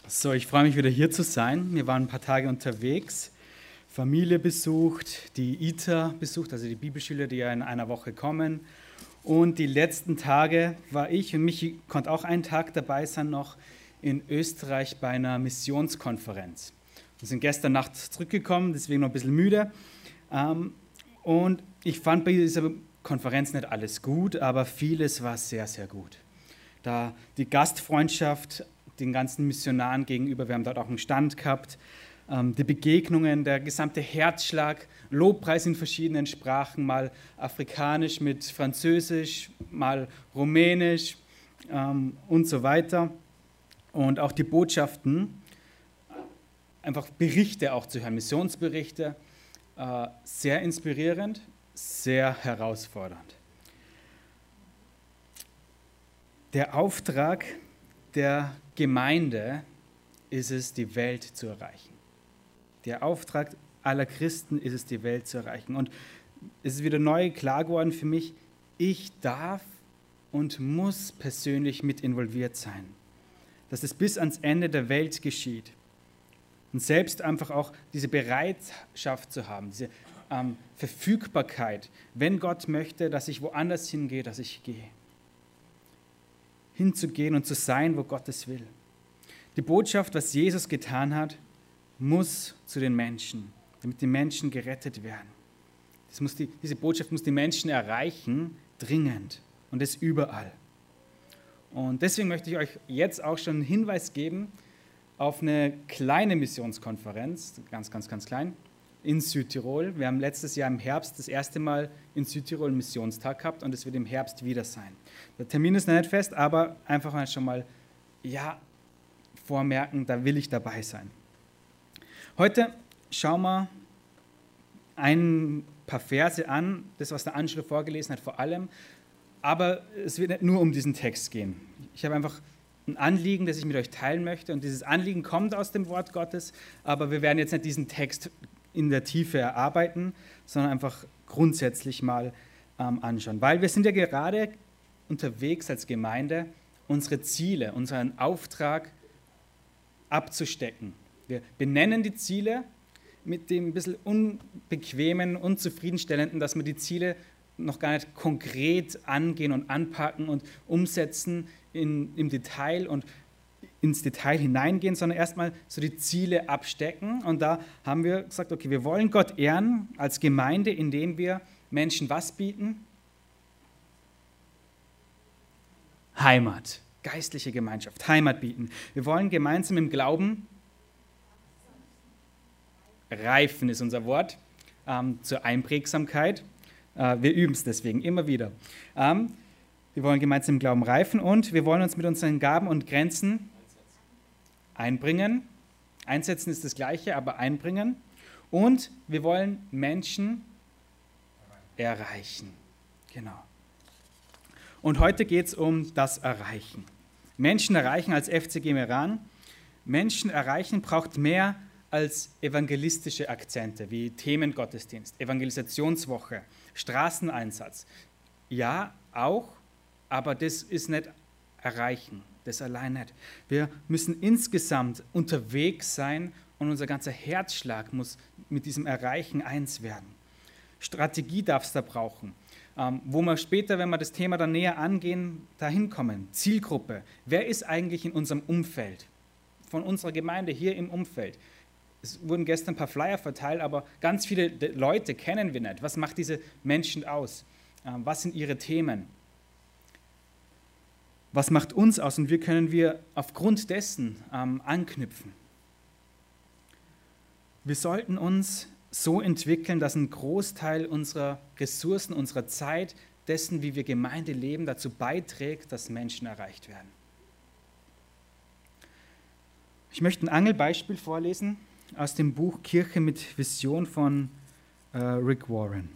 So, ich freue mich wieder hier zu sein. Wir waren ein paar Tage unterwegs, Familie besucht, die ITA besucht, also die Bibelschüler, die ja in einer Woche kommen. Und die letzten Tage war ich und Michi konnte auch einen Tag dabei sein noch in Österreich bei einer Missionskonferenz. Wir sind gestern Nacht zurückgekommen, deswegen noch ein bisschen müde. Und ich fand bei dieser Konferenz nicht alles gut, aber vieles war sehr, sehr gut. Da die Gastfreundschaft den ganzen Missionaren gegenüber, wir haben dort auch einen Stand gehabt, die Begegnungen, der gesamte Herzschlag, Lobpreis in verschiedenen Sprachen, mal afrikanisch mit Französisch, mal rumänisch und so weiter. Und auch die Botschaften, einfach Berichte auch zu hören, Missionsberichte, sehr inspirierend, sehr herausfordernd. Der Auftrag der Gemeinde ist es, die Welt zu erreichen. Der Auftrag aller Christen ist es, die Welt zu erreichen. Und es ist wieder neu klar geworden für mich, ich darf und muss persönlich mit involviert sein. Dass es bis ans Ende der Welt geschieht. Und selbst einfach auch diese Bereitschaft zu haben, diese Verfügbarkeit, wenn Gott möchte, dass ich woanders hingehe, dass ich gehe. Hinzugehen und zu sein, wo Gott es will. Die Botschaft, was Jesus getan hat, muss zu den Menschen, damit die Menschen gerettet werden. Diese Botschaft muss die Menschen erreichen, dringend und das überall. Und deswegen möchte ich euch jetzt auch schon einen Hinweis geben auf eine kleine Missionskonferenz, ganz, ganz, ganz klein, in Südtirol. Wir haben letztes Jahr im Herbst das erste Mal in Südtirol einen Missionstag gehabt und es wird im Herbst wieder sein. Der Termin ist noch nicht fest, aber einfach mal schon mal vormerken, da will ich dabei sein. Heute schauen wir ein paar Verse an, das, was der Angelo vorgelesen hat, vor allem, aber es wird nicht nur um diesen Text gehen. Ich habe einfach ein Anliegen, das ich mit euch teilen möchte und dieses Anliegen kommt aus dem Wort Gottes, aber wir werden jetzt nicht diesen Text in der Tiefe erarbeiten, sondern einfach grundsätzlich mal anschauen. Weil wir sind ja gerade unterwegs als Gemeinde, unsere Ziele, unseren Auftrag abzustecken. Wir benennen die Ziele mit dem ein bisschen unbequemen, unzufriedenstellenden, dass wir die Ziele noch gar nicht konkret angehen und anpacken und umsetzen im Detail und ins Detail hineingehen, sondern erstmal so die Ziele abstecken. Und da haben wir gesagt, okay, wir wollen Gott ehren als Gemeinde, indem wir Menschen was bieten? Heimat, geistliche Gemeinschaft, Heimat bieten. Wir wollen gemeinsam im Glauben reifen, ist unser Wort, zur Einprägsamkeit. Wir üben es deswegen immer wieder. Wir wollen gemeinsam im Glauben reifen und wir wollen uns mit unseren Gaben und Grenzen einbringen. Einsetzen ist das Gleiche, aber einbringen. Und wir wollen Menschen erreichen. Genau. Und heute geht es um das Erreichen. Menschen erreichen als FCG Meran. Menschen erreichen braucht mehr als evangelistische Akzente, wie Themengottesdienst, Evangelisationswoche, Straßeneinsatz. Ja, auch, aber das ist nicht erreichen. Das allein nicht. Wir müssen insgesamt unterwegs sein und unser ganzer Herzschlag muss mit diesem Erreichen eins werden. Strategie darf es da brauchen, wo wir später, wenn wir das Thema dann näher angehen, dahin kommen. Zielgruppe. Wer ist eigentlich in unserem Umfeld? Von unserer Gemeinde hier im Umfeld. Es wurden gestern ein paar Flyer verteilt, aber ganz viele Leute kennen wir nicht. Was macht diese Menschen aus? Was sind ihre Themen? Was macht uns aus und wie können wir aufgrund dessen anknüpfen? Wir sollten uns so entwickeln, dass ein Großteil unserer Ressourcen, unserer Zeit, dessen, wie wir Gemeinde leben, dazu beiträgt, dass Menschen erreicht werden. Ich möchte ein Angelbeispiel vorlesen aus dem Buch Kirche mit Vision von Rick Warren.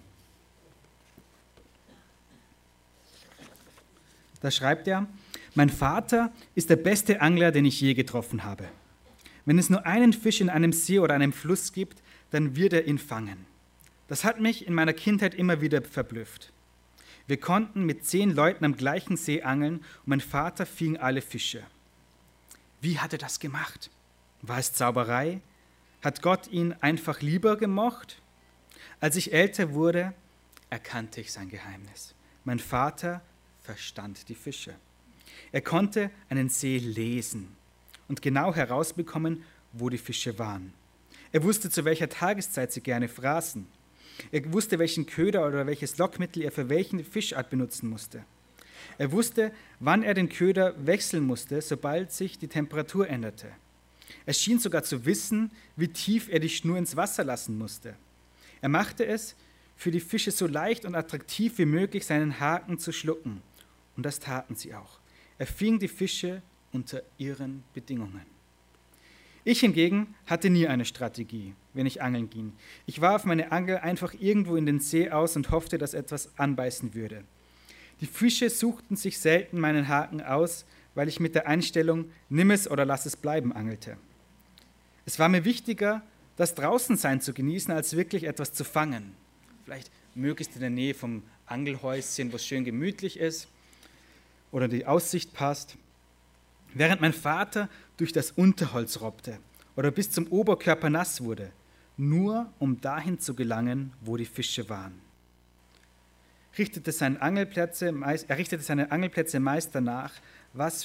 Da schreibt er: Mein Vater ist der beste Angler, den ich je getroffen habe. Wenn es nur einen Fisch in einem See oder einem Fluss gibt, dann wird er ihn fangen. Das hat mich in meiner Kindheit immer wieder verblüfft. Wir konnten mit 10 Leuten am gleichen See angeln und mein Vater fing alle Fische. Wie hat er das gemacht? War es Zauberei? Hat Gott ihn einfach lieber gemocht? Als ich älter wurde, erkannte ich sein Geheimnis. Mein Vater verstand die Fische. Er konnte einen See lesen und genau herausbekommen, wo die Fische waren. Er wusste, zu welcher Tageszeit sie gerne fraßen. Er wusste, welchen Köder oder welches Lockmittel er für welche Fischart benutzen musste. Er wusste, wann er den Köder wechseln musste, sobald sich die Temperatur änderte. Er schien sogar zu wissen, wie tief er die Schnur ins Wasser lassen musste. Er machte es für die Fische so leicht und attraktiv wie möglich, seinen Haken zu schlucken. Und das taten sie auch. Er fing die Fische unter ihren Bedingungen. Ich hingegen hatte nie eine Strategie, wenn ich angeln ging. Ich warf meine Angel einfach irgendwo in den See aus und hoffte, dass etwas anbeißen würde. Die Fische suchten sich selten meinen Haken aus, weil ich mit der Einstellung „nimm es oder lass es bleiben" angelte. Es war mir wichtiger, das Draußensein zu genießen, als wirklich etwas zu fangen. Vielleicht möglichst in der Nähe vom Angelhäuschen, wo es schön gemütlich ist oder die Aussicht passt. Während mein Vater durch das Unterholz robbte oder bis zum Oberkörper nass wurde, nur um dahin zu gelangen, wo die Fische waren. Er richtete seine Angelplätze meist danach, was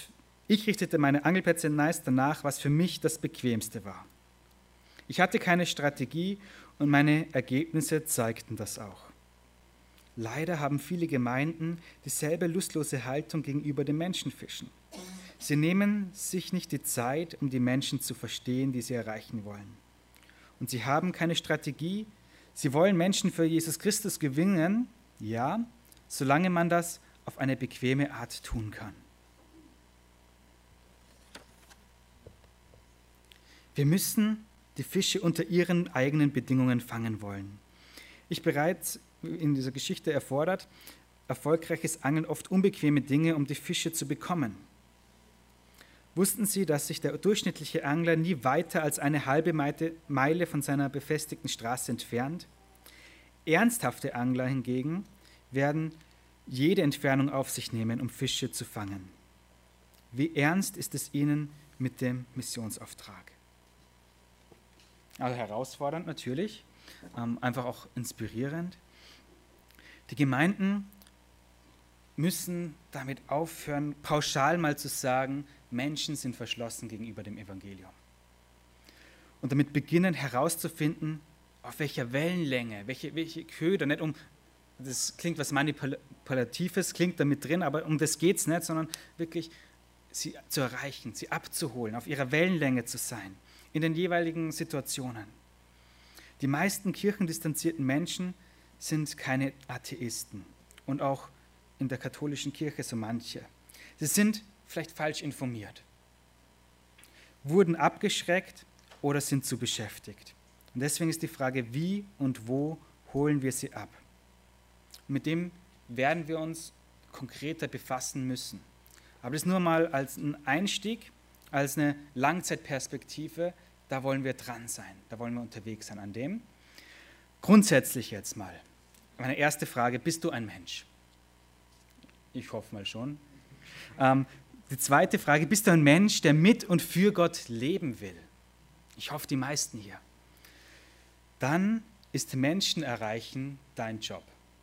für mich das Bequemste war. Ich hatte keine Strategie und meine Ergebnisse zeigten das auch. Leider haben viele Gemeinden dieselbe lustlose Haltung gegenüber dem Menschenfischen. Sie nehmen sich nicht die Zeit, um die Menschen zu verstehen, die sie erreichen wollen. Und sie haben keine Strategie. Sie wollen Menschen für Jesus Christus gewinnen, ja, solange man das auf eine bequeme Art tun kann. Wir müssen die Fische unter ihren eigenen Bedingungen fangen wollen. Ich bereits in dieser Geschichte erfordert erfolgreiches Angeln oft unbequeme Dinge, um die Fische zu bekommen. Wussten Sie, dass sich der durchschnittliche Angler nie weiter als eine halbe Meile von seiner befestigten Straße entfernt? Ernsthafte Angler hingegen werden jede Entfernung auf sich nehmen, um Fische zu fangen. Wie ernst ist es ihnen mit dem Missionsauftrag? Also herausfordernd natürlich, einfach auch inspirierend. Die Gemeinden müssen damit aufhören, pauschal mal zu sagen, Menschen sind verschlossen gegenüber dem Evangelium. Und damit beginnen herauszufinden, auf welcher Wellenlänge, welche Köder, nicht um, das klingt was Manipulatives, klingt damit drin, aber um das geht es nicht, sondern wirklich sie zu erreichen, sie abzuholen, auf ihrer Wellenlänge zu sein, in den jeweiligen Situationen. Die meisten kirchendistanzierten Menschen sind keine Atheisten und auch in der katholischen Kirche so manche. Sie sind vielleicht falsch informiert, wurden abgeschreckt oder sind zu beschäftigt. Und deswegen ist die Frage, wie und wo holen wir sie ab? Und mit dem werden wir uns konkreter befassen müssen. Aber das nur mal als ein Einstieg, als eine Langzeitperspektive, da wollen wir dran sein, da wollen wir unterwegs sein an dem. Grundsätzlich jetzt mal, meine erste Frage, bist du ein Mensch? Ich hoffe mal schon. Die zweite Frage, bist du ein Mensch, der mit und für Gott leben will? Ich hoffe, die meisten hier. Dann ist Menschen erreichen dein Job.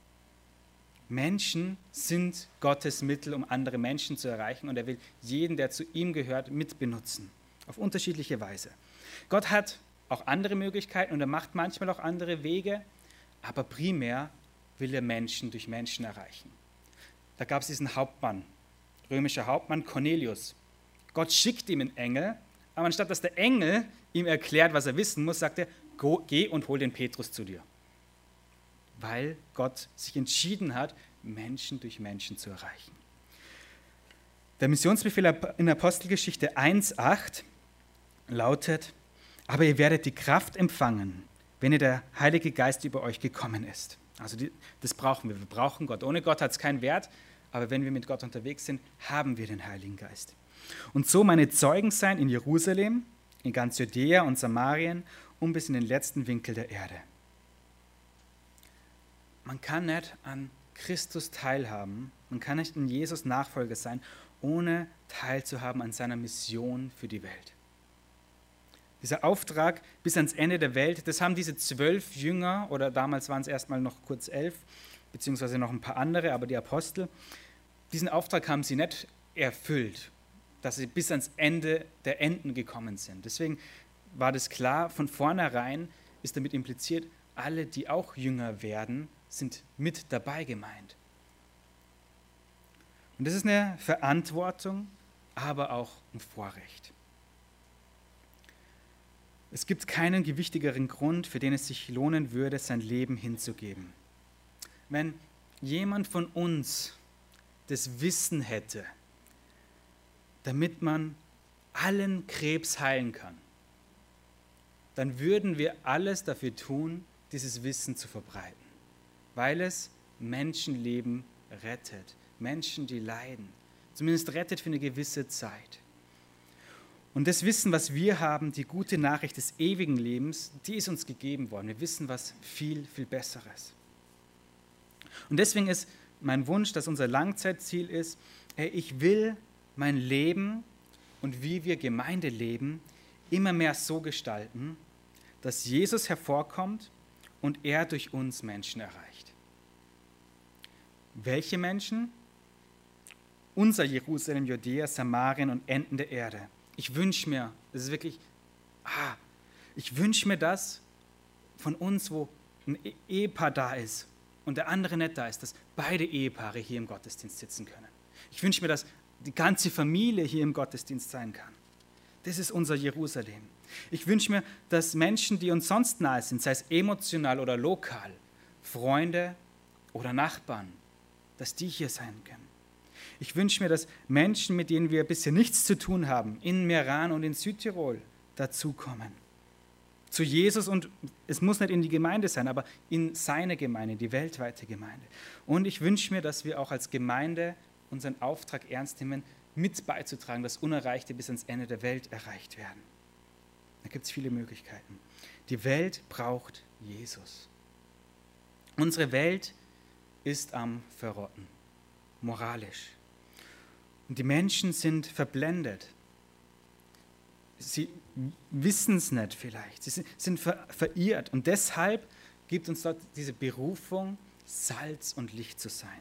Menschen sind Gottes Mittel, um andere Menschen zu erreichen, und er will jeden, der zu ihm gehört, mitbenutzen, auf unterschiedliche Weise. Gott hat auch andere Möglichkeiten und er macht manchmal auch andere Wege, aber primär will er Menschen durch Menschen erreichen. Da gab es diesen Hauptmann, römischer Hauptmann Cornelius. Gott schickt ihm einen Engel, aber anstatt dass der Engel ihm erklärt, was er wissen muss, sagt er, geh und hol den Petrus zu dir. Weil Gott sich entschieden hat, Menschen durch Menschen zu erreichen. Der Missionsbefehl in Apostelgeschichte 1,8 lautet, aber ihr werdet die Kraft empfangen, wenn ihr der Heilige Geist über euch gekommen ist. Also das brauchen wir. Wir brauchen Gott. Ohne Gott hat es keinen Wert, aber wenn wir mit Gott unterwegs sind, haben wir den Heiligen Geist. Und so meine Zeugen sein in Jerusalem, in ganz Judäa und Samarien und bis in den letzten Winkel der Erde. Man kann nicht an Christus teilhaben, man kann nicht in Jesus Nachfolger sein, ohne teilzuhaben an seiner Mission für die Welt. Dieser Auftrag bis ans Ende der Welt, das haben diese 12 Jünger, oder damals waren es erstmal noch kurz 11, beziehungsweise noch ein paar andere, aber die Apostel, diesen Auftrag haben sie nicht erfüllt, dass sie bis ans Ende der Enden gekommen sind. Deswegen war das klar, von vornherein ist damit impliziert, alle, die auch Jünger werden, sind mit dabei gemeint. Und das ist eine Verantwortung, aber auch ein Vorrecht. Es gibt keinen gewichtigeren Grund, für den es sich lohnen würde, sein Leben hinzugeben. Wenn jemand von uns das Wissen hätte, damit man allen Krebs heilen kann, dann würden wir alles dafür tun, dieses Wissen zu verbreiten, weil es Menschenleben rettet, Menschen, die leiden, zumindest rettet für eine gewisse Zeit. Und das Wissen, was wir haben, die gute Nachricht des ewigen Lebens, die ist uns gegeben worden. Wir wissen was viel, viel Besseres. Und deswegen ist mein Wunsch, dass unser Langzeitziel ist, ich will mein Leben und wie wir Gemeinde leben, immer mehr so gestalten, dass Jesus hervorkommt und er durch uns Menschen erreicht. Welche Menschen? Unser Jerusalem, Judäa, Samarien und Enden der Erde. Ich wünsche mir, das ist wirklich, ich wünsche mir das von uns, wo ein Ehepaar da ist und der andere nicht da ist, dass beide Ehepaare hier im Gottesdienst sitzen können. Ich wünsche mir, dass die ganze Familie hier im Gottesdienst sein kann. Das ist unser Jerusalem. Ich wünsche mir, dass Menschen, die uns sonst nahe sind, sei es emotional oder lokal, Freunde oder Nachbarn, dass die hier sein können. Ich wünsche mir, dass Menschen, mit denen wir bisher nichts zu tun haben, in Meran und in Südtirol dazukommen. Zu Jesus, und es muss nicht in die Gemeinde sein, aber in seine Gemeinde, die weltweite Gemeinde. Und ich wünsche mir, dass wir auch als Gemeinde unseren Auftrag ernst nehmen, mit beizutragen, dass Unerreichte bis ans Ende der Welt erreicht werden. Da gibt es viele Möglichkeiten. Die Welt braucht Jesus. Unsere Welt ist am Verrotten, moralisch. Und die Menschen sind verblendet. Sie wissen es nicht vielleicht. Sie sind verirrt. Und deshalb gibt uns dort diese Berufung, Salz und Licht zu sein.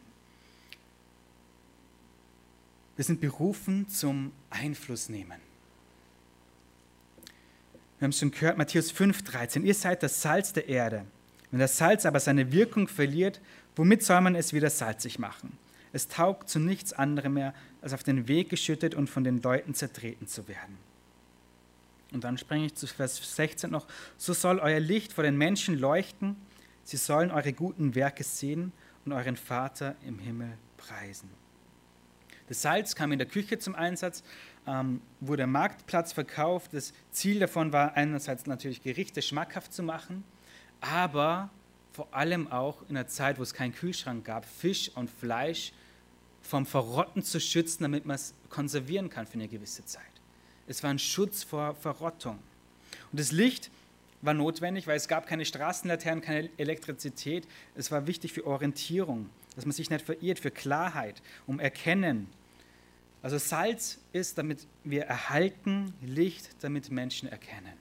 Wir sind berufen zum Einfluss nehmen. Wir haben es schon gehört, Matthäus 5,13. Ihr seid das Salz der Erde. Wenn das Salz aber seine Wirkung verliert, womit soll man es wieder salzig machen? Es taugt zu nichts anderem mehr, als auf den Weg geschüttet und von den Leuten zertreten zu werden. Und dann springe ich zu Vers 16 noch. So soll euer Licht vor den Menschen leuchten. Sie sollen eure guten Werke sehen und euren Vater im Himmel preisen. Das Salz kam in der Küche zum Einsatz, wurde am Marktplatz verkauft. Das Ziel davon war einerseits natürlich Gerichte schmackhaft zu machen, aber vor allem auch in einer Zeit, wo es keinen Kühlschrank gab, Fisch und Fleisch vom Verrotten zu schützen, damit man es konservieren kann für eine gewisse Zeit. Es war ein Schutz vor Verrottung. Und das Licht war notwendig, weil es gab keine Straßenlaternen, keine Elektrizität. Es war wichtig für Orientierung, dass man sich nicht verirrt, für Klarheit, um Erkennen. Also Salz ist, damit wir erhalten, Licht, damit Menschen erkennen.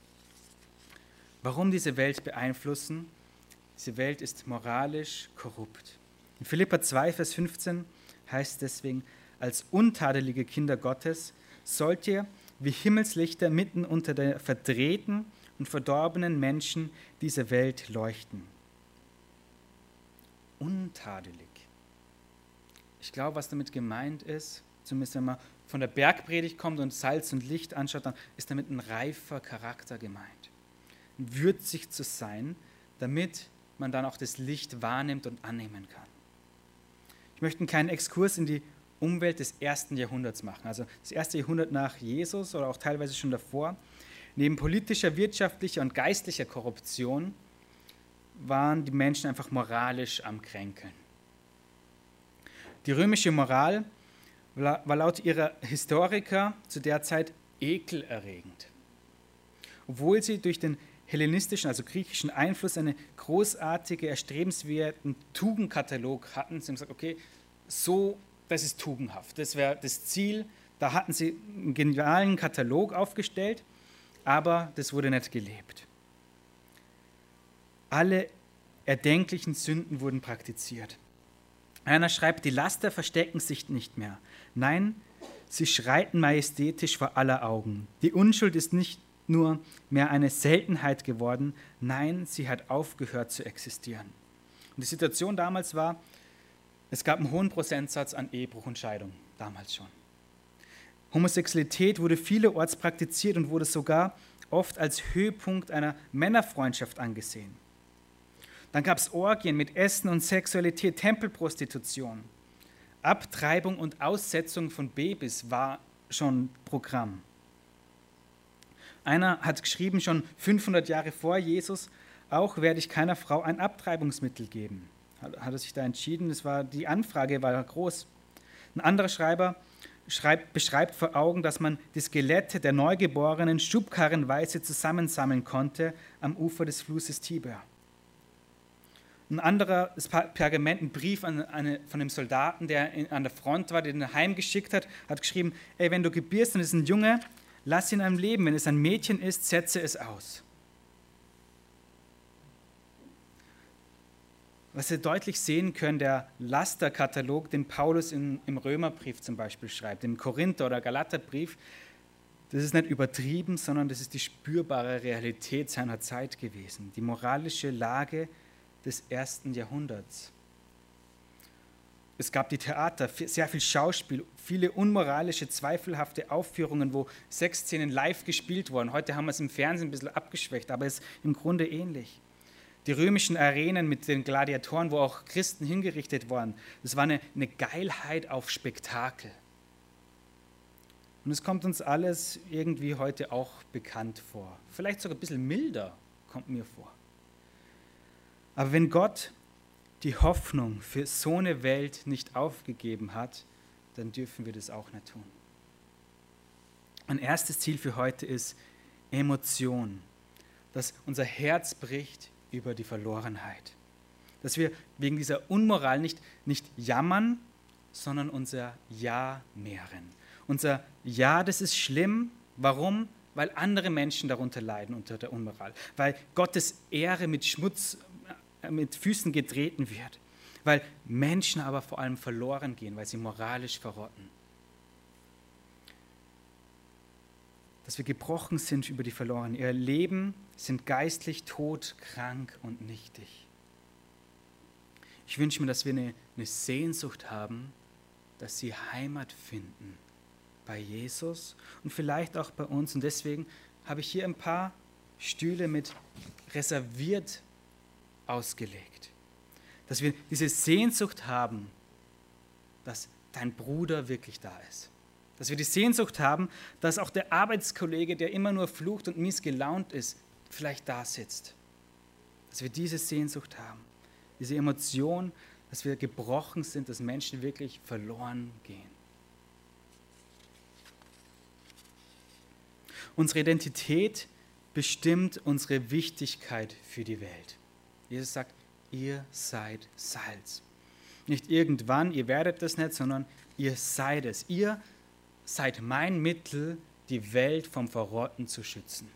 Warum diese Welt beeinflussen? Diese Welt ist moralisch korrupt. In Philipper 2, Vers 15 heißt deswegen, als untadelige Kinder Gottes sollt ihr wie Himmelslichter mitten unter den verdrehten und verdorbenen Menschen dieser Welt leuchten. Untadelig. Ich glaube, was damit gemeint ist, zumindest wenn man von der Bergpredigt kommt und Salz und Licht anschaut, dann ist damit ein reifer Charakter gemeint. Würzig zu sein, damit man dann auch das Licht wahrnimmt und annehmen kann. Ich möchte einen kleinen Exkurs in die Umwelt des 1. Jahrhunderts machen. Also das 1. Jahrhundert nach Jesus oder auch teilweise schon davor. Neben politischer, wirtschaftlicher und geistlicher Korruption waren die Menschen einfach moralisch am Kränkeln. Die römische Moral war laut ihrer Historiker zu der Zeit ekelerregend. Obwohl sie durch den hellenistischen, also griechischen Einfluss einen großartigen, erstrebenswerten Tugendkatalog hatten. Sie haben gesagt, okay, so, das ist tugendhaft. Das wäre das Ziel. Da hatten sie einen genialen Katalog aufgestellt, aber das wurde nicht gelebt. Alle erdenklichen Sünden wurden praktiziert. Einer schreibt, die Laster verstecken sich nicht mehr. Nein, sie schreiten majestätisch vor aller Augen. Die Unschuld ist nicht nur mehr eine Seltenheit geworden, nein, sie hat aufgehört zu existieren. Und die Situation damals war, es gab einen hohen Prozentsatz an Ehebruch und Scheidung, damals schon. Homosexualität wurde vielerorts praktiziert und wurde sogar oft als Höhepunkt einer Männerfreundschaft angesehen. Dann gab es Orgien mit Essen und Sexualität, Tempelprostitution. Abtreibung und Aussetzung von Babys war schon Programm. Einer hat geschrieben, schon 500 Jahre vor Jesus, auch werde ich keiner Frau ein Abtreibungsmittel geben. Hat er sich da entschieden, die Anfrage war groß. Ein anderer Schreiber beschreibt vor Augen, dass man die Skelette der Neugeborenen schubkarrenweise zusammensammeln konnte am Ufer des Flusses Tiber. Ein anderer Pergament, ein Brief von einem Soldaten, der an der Front war, den er heimgeschickt hat, hat geschrieben, ey, wenn du gebierst und es ist ein Junge, lass ihn am Leben, wenn es ein Mädchen ist, setze es aus. Was wir deutlich sehen können, der Lasterkatalog, den Paulus im Römerbrief zum Beispiel schreibt, im Korinther- oder Galaterbrief, das ist nicht übertrieben, sondern das ist die spürbare Realität seiner Zeit gewesen, die moralische Lage des 1. Jahrhunderts. Es gab die Theater, sehr viel Schauspiel, viele unmoralische, zweifelhafte Aufführungen, wo Sexszenen live gespielt wurden. Heute haben wir es im Fernsehen ein bisschen abgeschwächt, aber es ist im Grunde ähnlich. Die römischen Arenen mit den Gladiatoren, wo auch Christen hingerichtet waren, das war eine Geilheit auf Spektakel. Und es kommt uns alles irgendwie heute auch bekannt vor. Vielleicht sogar ein bisschen milder, kommt mir vor. Aber wenn Gott die Hoffnung für so eine Welt nicht aufgegeben hat, dann dürfen wir das auch nicht tun. Ein erstes Ziel für heute ist Emotion, dass unser Herz bricht über die Verlorenheit. Dass wir wegen dieser Unmoral nicht jammern, sondern unser Ja mehren. Unser Ja, das ist schlimm. Warum? Weil andere Menschen darunter leiden unter der Unmoral. Weil Gottes Ehre mit Schmutz, mit Füßen getreten wird. Weil Menschen aber vor allem verloren gehen, weil sie moralisch verrotten. Dass wir gebrochen sind über die Verlorenen. Ihr Leben sind geistlich tot, krank und nichtig. Ich wünsche mir, dass wir eine Sehnsucht haben, dass sie Heimat finden bei Jesus und vielleicht auch bei uns. Und deswegen habe ich hier ein paar Stühle mit reserviert ausgelegt. Dass wir diese Sehnsucht haben, dass dein Bruder wirklich da ist. Dass wir die Sehnsucht haben, dass auch der Arbeitskollege, der immer nur flucht und mies gelaunt ist, vielleicht da sitzt. Dass wir diese Sehnsucht haben, diese Emotion, dass wir gebrochen sind, dass Menschen wirklich verloren gehen. Unsere Identität bestimmt unsere Wichtigkeit für die Welt. Jesus sagt, ihr seid Salz. Nicht irgendwann, ihr werdet das nicht, sondern ihr seid es. Ihr seid mein Mittel, die Welt vom Verrotten zu schützen.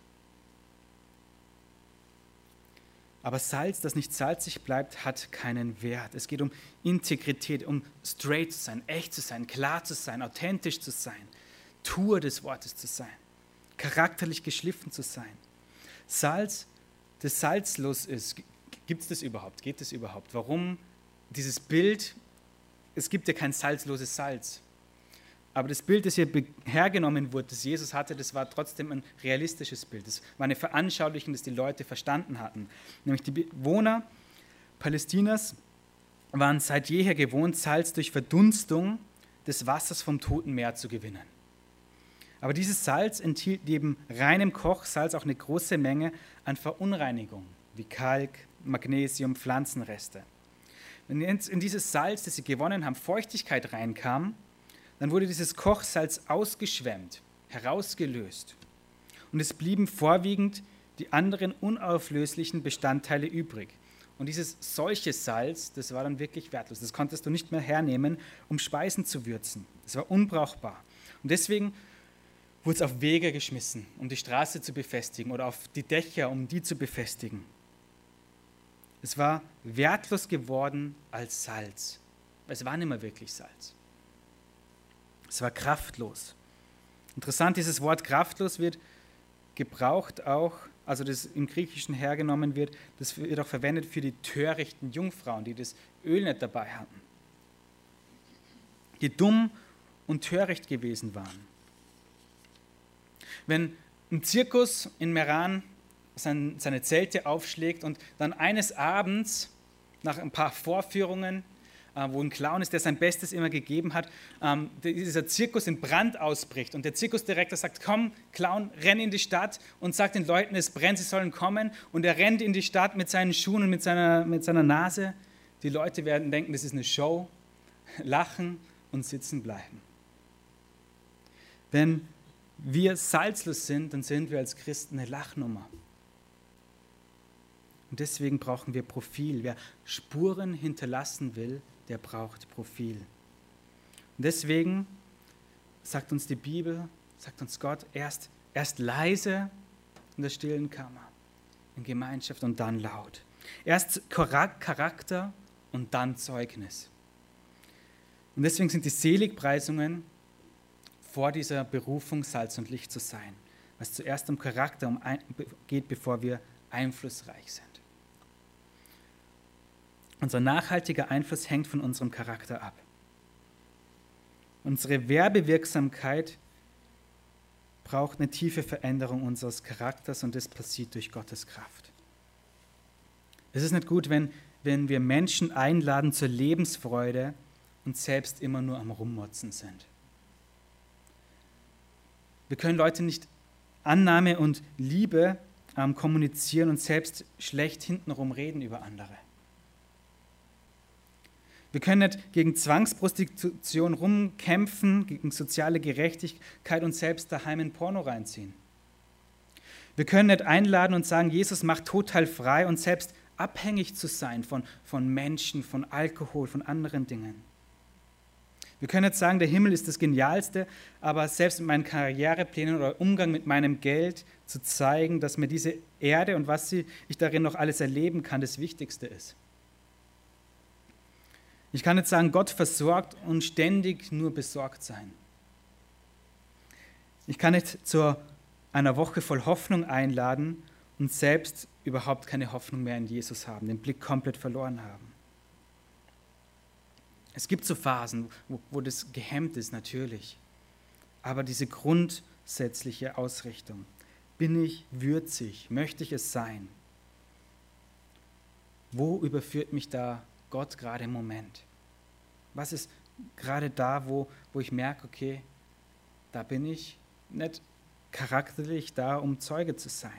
Aber Salz, das nicht salzig bleibt, hat keinen Wert. Es geht um Integrität, um straight zu sein, echt zu sein, klar zu sein, authentisch zu sein, Tour des Wortes zu sein, charakterlich geschliffen zu sein. Salz, das salzlos ist, gibt es das überhaupt? Geht das überhaupt? Warum dieses Bild? Es gibt ja kein salzloses Salz. Aber das Bild, das hier hergenommen wurde, das Jesus hatte, das war trotzdem ein realistisches Bild. Das war eine Veranschaulichung, das die Leute verstanden hatten. Nämlich die Bewohner Palästinas waren seit jeher gewohnt, Salz durch Verdunstung des Wassers vom Toten Meer zu gewinnen. Aber dieses Salz enthielt neben reinem Kochsalz auch eine große Menge an Verunreinigungen, wie Kalk, Magnesium, Pflanzenreste. Wenn in dieses Salz, das sie gewonnen haben, Feuchtigkeit reinkam, dann wurde dieses Kochsalz ausgeschwemmt, herausgelöst. Und es blieben vorwiegend die anderen unauflöslichen Bestandteile übrig. Und dieses solche Salz, das war dann wirklich wertlos. Das konntest du nicht mehr hernehmen, um Speisen zu würzen. Das war unbrauchbar. Und deswegen wurde es auf Wege geschmissen, um die Straße zu befestigen oder auf die Dächer, um die zu befestigen. Es war wertlos geworden als Salz. Es war nicht mehr wirklich Salz. Es war kraftlos. Interessant, dieses Wort kraftlos wird gebraucht auch, also das im Griechischen hergenommen wird, das wird auch verwendet für die törichten Jungfrauen, die das Öl nicht dabei hatten. Die dumm und töricht gewesen waren. Wenn ein Zirkus in Meran seine Zelte aufschlägt und dann eines Abends, nach ein paar Vorführungen, wo ein Clown ist, der sein Bestes immer gegeben hat, dieser Zirkus in Brand ausbricht und der Zirkusdirektor sagt, komm, Clown, renn in die Stadt und sagt den Leuten, es brennt, sie sollen kommen, und er rennt in die Stadt mit seinen Schuhen und mit seiner Nase. Die Leute werden denken, das ist eine Show, lachen und sitzen bleiben. Wenn wir salzlos sind, dann sind wir als Christen eine Lachnummer. Und deswegen brauchen wir Profil. Wer Spuren hinterlassen will, der braucht Profil. Und deswegen sagt uns die Bibel, sagt uns Gott, erst leise in der stillen Kammer, in Gemeinschaft und dann laut. Erst Charakter und dann Zeugnis. Und deswegen sind die Seligpreisungen vor dieser Berufung, Salz und Licht zu sein, was zuerst um Charakter geht, bevor wir einflussreich sind. Unser nachhaltiger Einfluss hängt von unserem Charakter ab. Unsere Werbewirksamkeit braucht eine tiefe Veränderung unseres Charakters und das passiert durch Gottes Kraft. Es ist nicht gut, wenn wir Menschen einladen zur Lebensfreude und selbst immer nur am Rummotzen sind. Wir können Leute nicht Annahme und Liebe kommunizieren und selbst schlecht hintenrum reden über andere. Wir können nicht gegen Zwangsprostitution rumkämpfen, gegen soziale Gerechtigkeit und selbst daheim in Porno reinziehen. Wir können nicht einladen und sagen, Jesus macht total frei und selbst abhängig zu sein von Menschen, von Alkohol, von anderen Dingen. Wir können nicht sagen, der Himmel ist das Genialste, aber selbst mit meinen Karriereplänen oder Umgang mit meinem Geld zu zeigen, dass mir diese Erde und was ich darin noch alles erleben kann, das Wichtigste ist. Ich kann nicht sagen, Gott versorgt und ständig nur besorgt sein. Ich kann nicht zu einer Woche voll Hoffnung einladen und selbst überhaupt keine Hoffnung mehr in Jesus haben, den Blick komplett verloren haben. Es gibt so Phasen, wo das gehemmt ist, natürlich. Aber diese grundsätzliche Ausrichtung, bin ich würzig, möchte ich es sein? Wo überführt mich da Gott gerade im Moment? Was ist gerade da, wo ich merke, okay, da bin ich nicht charakterlich da, um Zeuge zu sein.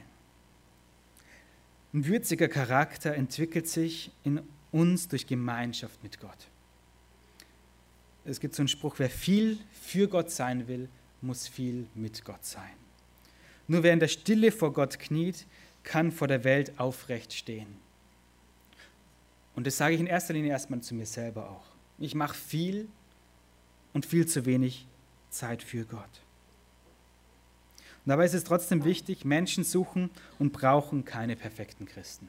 Ein würziger Charakter entwickelt sich in uns durch Gemeinschaft mit Gott. Es gibt so einen Spruch, wer viel für Gott sein will, muss viel mit Gott sein. Nur wer in der Stille vor Gott kniet, kann vor der Welt aufrecht stehen. Und das sage ich in erster Linie erstmal zu mir selber auch. Ich mache viel und viel zu wenig Zeit für Gott. Und dabei ist es trotzdem wichtig, Menschen suchen und brauchen keine perfekten Christen.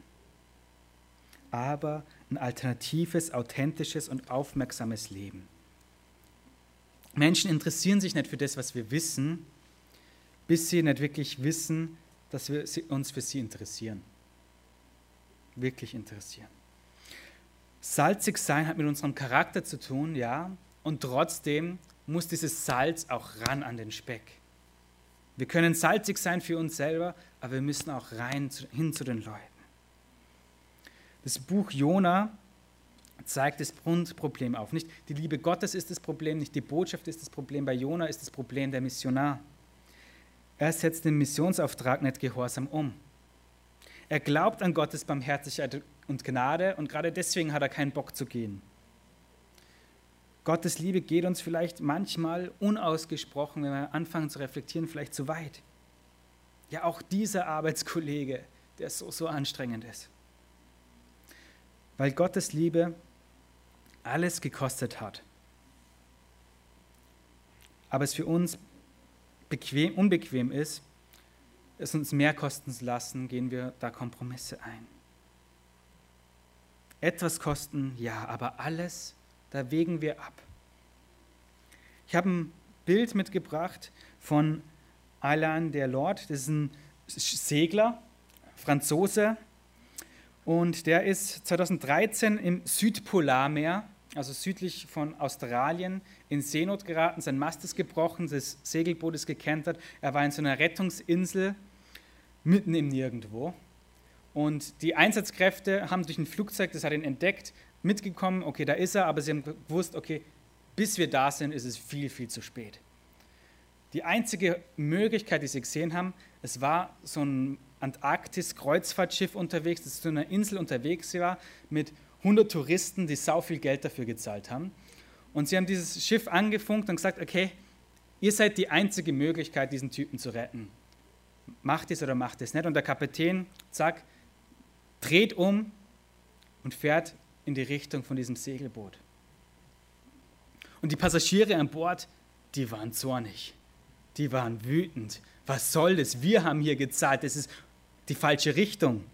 Aber ein alternatives, authentisches und aufmerksames Leben. Menschen interessieren sich nicht für das, was wir wissen, bis sie nicht wirklich wissen, dass wir uns für sie interessieren. Wirklich interessieren. Salzig sein hat mit unserem Charakter zu tun, ja, und trotzdem muss dieses Salz auch ran an den Speck. Wir können salzig sein für uns selber, aber wir müssen auch hin zu den Leuten. Das Buch Jona zeigt das Grundproblem auf. Nicht die Liebe Gottes ist das Problem, nicht die Botschaft ist das Problem. Bei Jona ist das Problem der Missionar. Er setzt den Missionsauftrag nicht gehorsam um. Er glaubt an Gottes Barmherzigkeit und Gnade und gerade deswegen hat er keinen Bock zu gehen. Gottes Liebe geht uns vielleicht manchmal unausgesprochen, wenn wir anfangen zu reflektieren, vielleicht zu weit. Ja, auch dieser Arbeitskollege, der so anstrengend ist. Weil Gottes Liebe alles gekostet hat. Aber es für uns unbequem ist, es uns mehr kosten zu lassen, gehen wir da Kompromisse ein. Etwas kosten, ja, aber alles, da wägen wir ab. Ich habe ein Bild mitgebracht von Alain Delort, das ist ein Segler, Franzose, und der ist 2013 im Südpolarmeer, also südlich von Australien, in Seenot geraten. Sein Mast ist gebrochen, das Segelboot ist gekentert. Er war in so einer Rettungsinsel mitten im Nirgendwo. Und die Einsatzkräfte haben durch ein Flugzeug, das hat ihn entdeckt, mitgekommen, okay, da ist er, aber sie haben gewusst, okay, bis wir da sind, ist es viel, viel zu spät. Die einzige Möglichkeit, die sie gesehen haben, es war so ein Antarktis-Kreuzfahrtschiff unterwegs, das zu einer Insel unterwegs war, mit 100 Touristen, die sau viel Geld dafür gezahlt haben. Und sie haben dieses Schiff angefunkt und gesagt, okay, ihr seid die einzige Möglichkeit, diesen Typen zu retten. Macht es oder macht es nicht. Und der Kapitän, zack, dreht um und fährt in die Richtung von diesem Segelboot. Und die Passagiere an Bord, die waren zornig. Die waren wütend. Was soll das? Wir haben hier gezahlt. Das ist die falsche Richtung.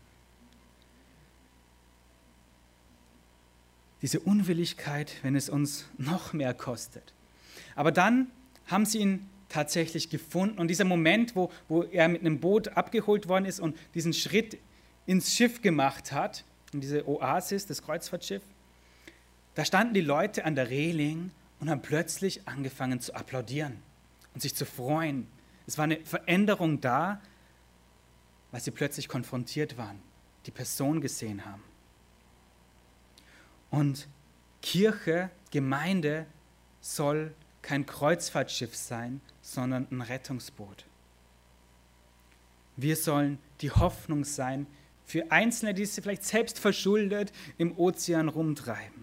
Diese Unwilligkeit, wenn es uns noch mehr kostet. Aber dann haben sie ihn tatsächlich gefunden. Und dieser Moment, wo er mit einem Boot abgeholt worden ist und diesen Schritt ins Schiff gemacht hat, in diese Oasis, das Kreuzfahrtschiff, da standen die Leute an der Reling und haben plötzlich angefangen zu applaudieren und sich zu freuen. Es war eine Veränderung da, weil sie plötzlich konfrontiert waren, die Person gesehen haben. Und Kirche, Gemeinde soll kein Kreuzfahrtschiff sein, sondern ein Rettungsboot. Wir sollen die Hoffnung sein für Einzelne, die sich vielleicht selbst verschuldet im Ozean rumtreiben.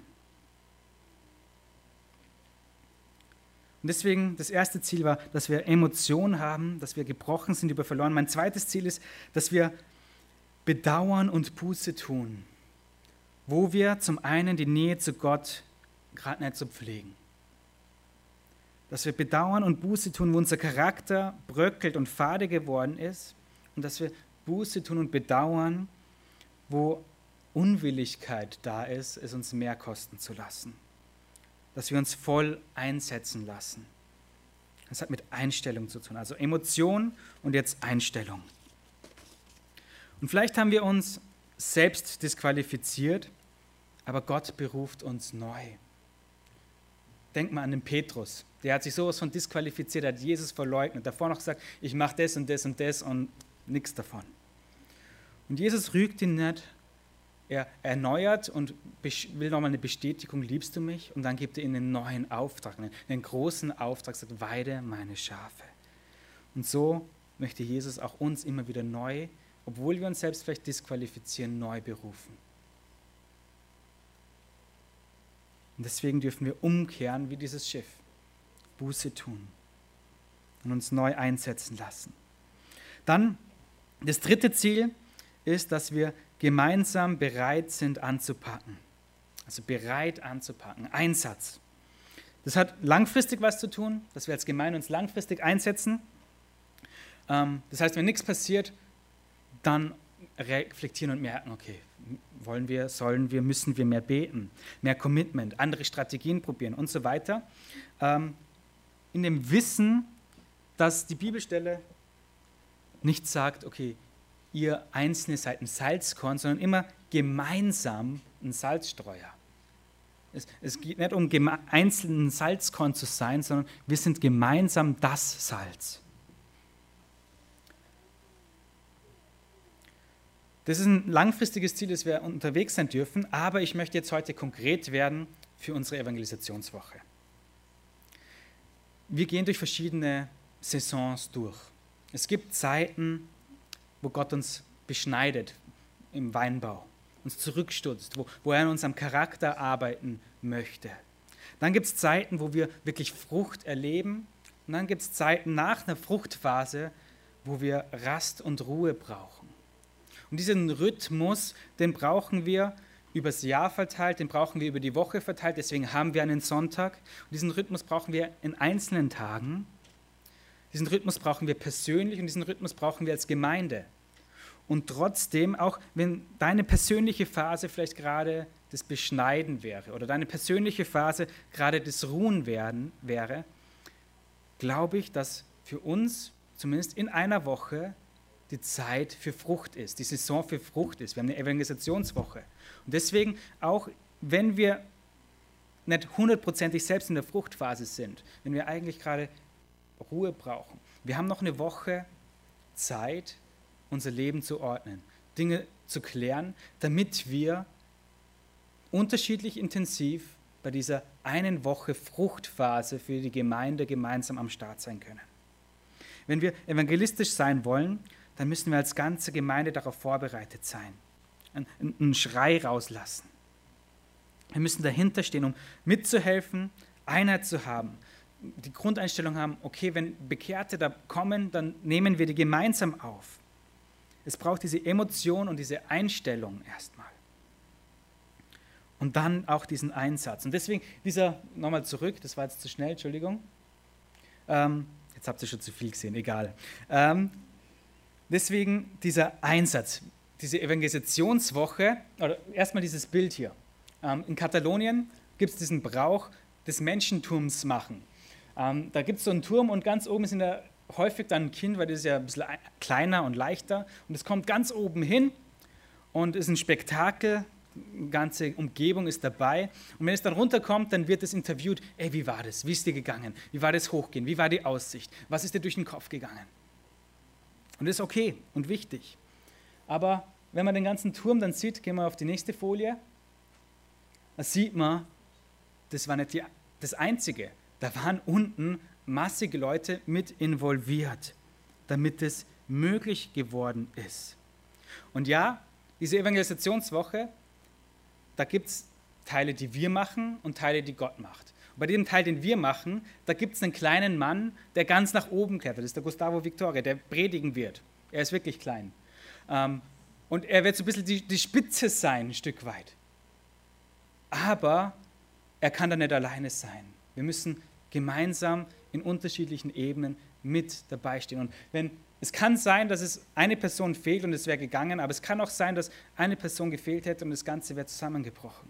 Und deswegen, das erste Ziel war, dass wir Emotionen haben, dass wir gebrochen sind, über verloren. Mein zweites Ziel ist, dass wir bedauern und Buße tun, wo wir zum einen die Nähe zu Gott gerade nicht so pflegen. Dass wir bedauern und Buße tun, wo unser Charakter bröckelt und fade geworden ist. Und dass wir Buße tun und bedauern, wo Unwilligkeit da ist, es uns mehr kosten zu lassen. Dass wir uns voll einsetzen lassen. Das hat mit Einstellung zu tun. Also Emotion und jetzt Einstellung. Und vielleicht haben wir uns selbst disqualifiziert, aber Gott beruft uns neu. Denk mal an den Petrus. Der hat sich sowas von disqualifiziert, hat Jesus verleugnet. Davor noch gesagt, ich mache das und das und das und nichts davon. Und Jesus rügt ihn nicht. Er erneuert und will nochmal eine Bestätigung, liebst du mich? Und dann gibt er ihnen einen neuen Auftrag, einen großen Auftrag, sagt, weide meine Schafe. Und so möchte Jesus auch uns immer wieder neu, obwohl wir uns selbst vielleicht disqualifizieren, neu berufen. Und deswegen dürfen wir umkehren wie dieses Schiff, Buße tun und uns neu einsetzen lassen. Dann das dritte Ziel ist, dass wir gemeinsam bereit sind anzupacken. Also bereit anzupacken, Einsatz. Das hat langfristig was zu tun, dass wir als Gemeinde uns langfristig einsetzen. Das heißt, wenn nichts passiert, dann reflektieren und merken, okay, wollen wir, sollen wir, müssen wir mehr beten, mehr Commitment, andere Strategien probieren und so weiter. In dem Wissen, dass die Bibelstelle nicht sagt, okay, ihr Einzelne seid ein Salzkorn, sondern immer gemeinsam ein Salzstreuer. Es geht nicht um einzelnen Salzkorn zu sein, sondern wir sind gemeinsam das Salz. Das ist ein langfristiges Ziel, dass wir unterwegs sein dürfen, aber ich möchte jetzt heute konkret werden für unsere Evangelisationswoche. Wir gehen durch verschiedene Saisons durch. Es gibt Zeiten, wo Gott uns beschneidet im Weinbau, uns zurückstutzt, wo er an unserem Charakter arbeiten möchte. Dann gibt es Zeiten, wo wir wirklich Frucht erleben und dann gibt es Zeiten nach einer Fruchtphase, wo wir Rast und Ruhe brauchen. Und diesen Rhythmus, den brauchen wir übers Jahr verteilt, den brauchen wir über die Woche verteilt, deswegen haben wir einen Sonntag. Und diesen Rhythmus brauchen wir in einzelnen Tagen. Diesen Rhythmus brauchen wir persönlich und diesen Rhythmus brauchen wir als Gemeinde. Und trotzdem, auch wenn deine persönliche Phase vielleicht gerade das Beschneiden wäre oder deine persönliche Phase gerade das Ruhen wäre, glaube ich, dass für uns zumindest in einer Woche die Zeit für Frucht ist, die Saison für Frucht ist. Wir haben eine Evangelisationswoche. Und deswegen, auch wenn wir nicht hundertprozentig selbst in der Fruchtphase sind, wenn wir eigentlich gerade Ruhe brauchen, wir haben noch eine Woche Zeit, unser Leben zu ordnen, Dinge zu klären, damit wir unterschiedlich intensiv bei dieser einen Woche Fruchtphase für die Gemeinde gemeinsam am Start sein können. Wenn wir evangelistisch sein wollen, dann müssen wir als ganze Gemeinde darauf vorbereitet sein, einen Schrei rauslassen. Wir müssen dahinter stehen, um mitzuhelfen, Einheit zu haben, die Grundeinstellung haben, okay, wenn Bekehrte da kommen, dann nehmen wir die gemeinsam auf. Es braucht diese Emotion und diese Einstellung erstmal. Und dann auch diesen Einsatz. Und deswegen nochmal zurück, das war jetzt zu schnell, Entschuldigung. Jetzt habt ihr schon zu viel gesehen, egal. Deswegen dieser Einsatz, diese Evangelisationswoche, oder erstmal dieses Bild hier. In Katalonien gibt es diesen Brauch des Menschentums machen. Da gibt es so einen Turm und ganz oben ist häufig dann ein Kind, weil das ist ja ein bisschen kleiner und leichter. Und es kommt ganz oben hin und ist ein Spektakel. Die ganze Umgebung ist dabei. Und wenn es dann runterkommt, dann wird es interviewt. Ey, wie war das? Wie ist dir gegangen? Wie war das Hochgehen? Wie war die Aussicht? Was ist dir durch den Kopf gegangen? Und das ist okay und wichtig. Aber wenn man den ganzen Turm dann sieht, gehen wir auf die nächste Folie, da sieht man, das war nicht das Einzige. Da waren unten massige Leute mit involviert, damit es möglich geworden ist. Und ja, diese Evangelisationswoche, da gibt es Teile, die wir machen und Teile, die Gott macht. Und bei dem Teil, den wir machen, da gibt es einen kleinen Mann, der ganz nach oben klettert. Das ist der Gustavo Victoria, der predigen wird. Er ist wirklich klein. Und er wird so ein bisschen die Spitze sein, ein Stück weit. Aber er kann da nicht alleine sein. Wir müssen gemeinsam in unterschiedlichen Ebenen mit dabei stehen. Und es kann sein, dass es eine Person fehlt und es wäre gegangen, aber es kann auch sein, dass eine Person gefehlt hätte und das Ganze wäre zusammengebrochen.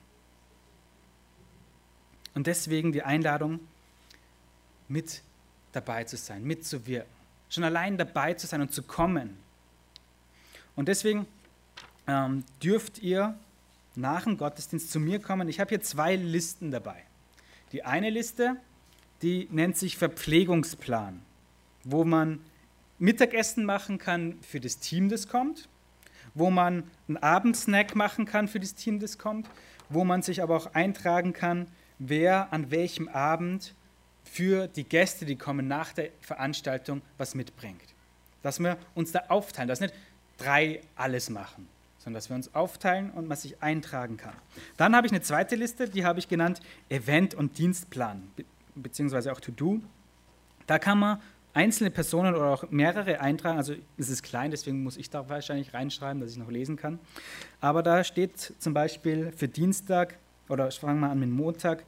Und deswegen die Einladung, mit dabei zu sein, mitzuwirken. Schon allein dabei zu sein und zu kommen. Und deswegen dürft ihr nach dem Gottesdienst zu mir kommen. Ich habe hier 2 Listen dabei. Die eine Liste, die nennt sich Verpflegungsplan, wo man Mittagessen machen kann für das Team, das kommt, wo man einen Abendsnack machen kann für das Team, das kommt, wo man sich aber auch eintragen kann, wer an welchem Abend für die Gäste, die kommen nach der Veranstaltung, was mitbringt. Dass wir uns da aufteilen, dass nicht 3 alles machen, sondern dass wir uns aufteilen und man sich eintragen kann. Dann habe ich eine zweite Liste, die habe ich genannt Event- und Dienstplan, beziehungsweise auch To-Do. Da kann man einzelne Personen oder auch mehrere eintragen, also es ist klein, deswegen muss ich da wahrscheinlich reinschreiben, dass ich noch lesen kann. Aber da steht zum Beispiel für Dienstag, oder fangen wir an mit Montag,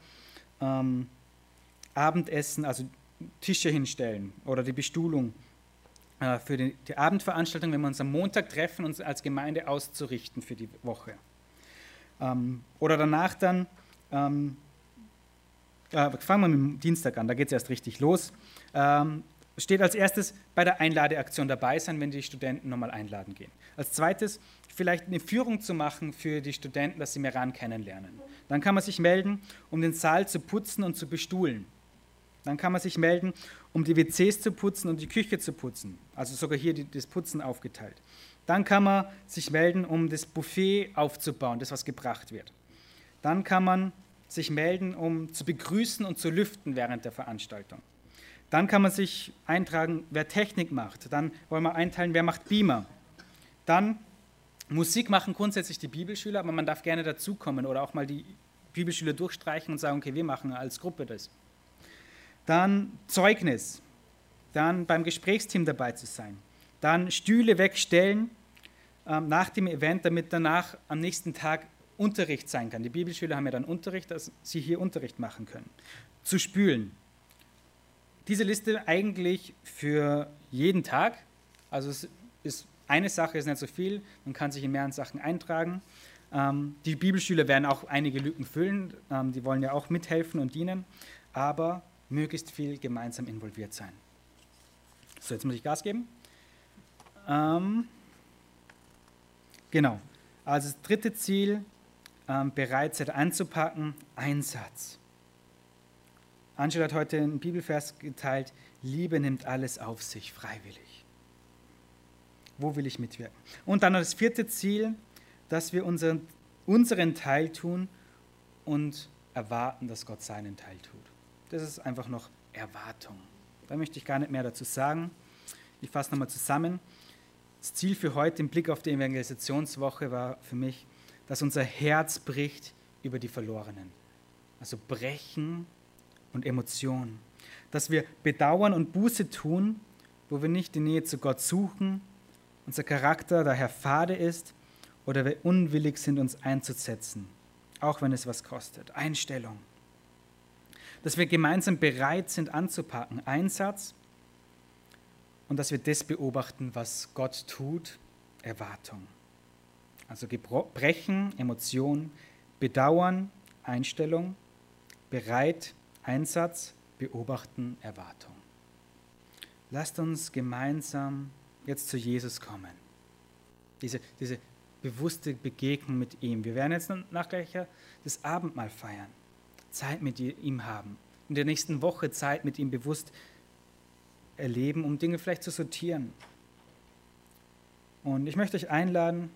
Abendessen, also Tische hinstellen oder die Bestuhlung für die Abendveranstaltung, wenn wir uns am Montag treffen, uns als Gemeinde auszurichten für die Woche. Oder danach dann, fangen wir mit dem Dienstag an, da geht es erst richtig los. Steht als erstes bei der Einladeaktion dabei sein, wenn die Studenten nochmal einladen gehen. Als zweites vielleicht eine Führung zu machen für die Studenten, dass sie Meran kennenlernen. Dann kann man sich melden, um den Saal zu putzen und zu bestuhlen. Dann kann man sich melden, um die WCs zu putzen und die Küche zu putzen. Also sogar hier das Putzen aufgeteilt. Dann kann man sich melden, um das Buffet aufzubauen, das was gebracht wird. Dann kann man sich melden, um zu begrüßen und zu lüften während der Veranstaltung. Dann kann man sich eintragen, wer Technik macht. Dann wollen wir einteilen, wer macht Beamer. Dann Musik machen grundsätzlich die Bibelschüler, aber man darf gerne dazukommen oder auch mal die Bibelschüler durchstreichen und sagen, okay, wir machen als Gruppe das. Dann Zeugnis. Dann beim Gesprächsteam dabei zu sein. Dann Stühle wegstellen nach dem Event, damit danach am nächsten Tag Unterricht sein kann. Die Bibelschüler haben ja dann Unterricht, dass sie hier Unterricht machen können. Zu spülen. diese Liste eigentlich für jeden Tag. Also es ist eine Sache, ist nicht so viel. Man kann sich in mehreren Sachen eintragen. Die Bibelschüler werden auch einige Lücken füllen. Die wollen ja auch mithelfen und dienen. Aber möglichst viel gemeinsam involviert sein. So, jetzt muss ich Gas geben. Genau. Also das dritte Ziel, bereit sein anzupacken, Einsatz. Angela hat heute einen Bibelvers geteilt, Liebe nimmt alles auf sich, freiwillig. Wo will ich mitwirken? Und dann noch das vierte Ziel, dass wir unseren Teil tun und erwarten, dass Gott seinen Teil tut. Das ist einfach noch Erwartung. Da möchte ich gar nicht mehr dazu sagen. Ich fasse nochmal zusammen. Das Ziel für heute im Blick auf die Evangelisationswoche war für mich, dass unser Herz bricht über die Verlorenen. Also brechen und Emotionen. Dass wir bedauern und Buße tun, wo wir nicht die Nähe zu Gott suchen, unser Charakter daher fade ist oder wir unwillig sind, uns einzusetzen, auch wenn es was kostet. Einstellung. Dass wir gemeinsam bereit sind anzupacken, Einsatz, und dass wir das beobachten, was Gott tut, Erwartung. Also brechen, Emotion, bedauern, Einstellung, bereit, Einsatz, beobachten, Erwartung. Lasst uns gemeinsam jetzt zu Jesus kommen. Diese bewusste Begegnung mit ihm. Wir werden jetzt nachgleich das Abendmahl feiern, Zeit mit ihm haben. In der nächsten Woche Zeit mit ihm bewusst erleben, um Dinge vielleicht zu sortieren. Und ich möchte euch einladen,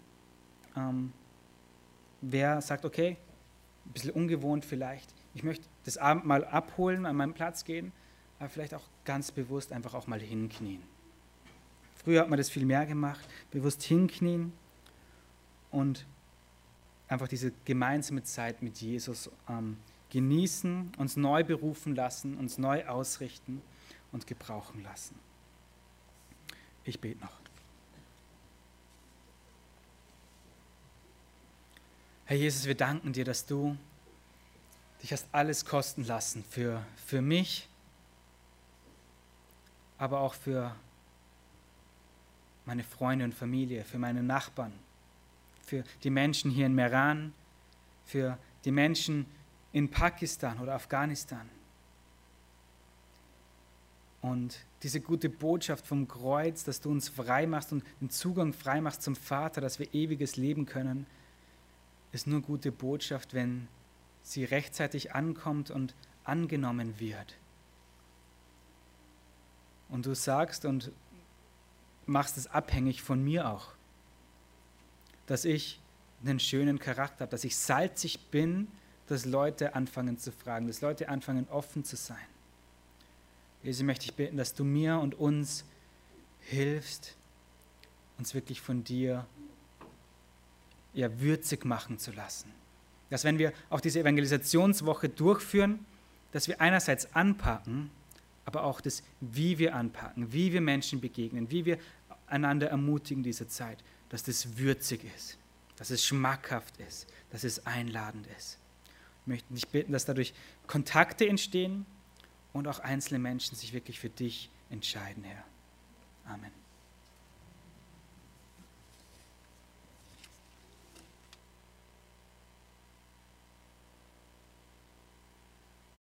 wer sagt, okay, ein bisschen ungewohnt vielleicht, ich möchte das Abendmahl abholen, an meinen Platz gehen, aber vielleicht auch ganz bewusst einfach auch mal hinknien. Früher hat man das viel mehr gemacht, bewusst hinknien und einfach diese gemeinsame Zeit mit Jesus genießen, uns neu berufen lassen, uns neu ausrichten und gebrauchen lassen. Ich bete noch. Herr Jesus, wir danken dir, dass du dich hast alles kosten lassen für mich, aber auch für meine Freunde und Familie, für meine Nachbarn, für die Menschen hier in Meran, für die Menschen in Pakistan oder Afghanistan. Und diese gute Botschaft vom Kreuz, dass du uns frei machst und den Zugang frei machst zum Vater, dass wir ewiges Leben können, ist nur gute Botschaft, wenn sie rechtzeitig ankommt und angenommen wird. Und du sagst und machst es abhängig von mir auch, dass ich einen schönen Charakter habe, dass ich salzig bin, dass Leute anfangen zu fragen, dass Leute anfangen offen zu sein. Jesus, möchte ich bitten, dass du mir und uns hilfst, uns wirklich von dir würzig machen zu lassen. Dass wenn wir auch diese Evangelisationswoche durchführen, dass wir einerseits anpacken, aber auch das, wie wir anpacken, wie wir Menschen begegnen, wie wir einander ermutigen diese Zeit, dass das würzig ist, dass es schmackhaft ist, dass es einladend ist. Ich möchte dich bitten, dass dadurch Kontakte entstehen und auch einzelne Menschen sich wirklich für dich entscheiden, Herr. Amen.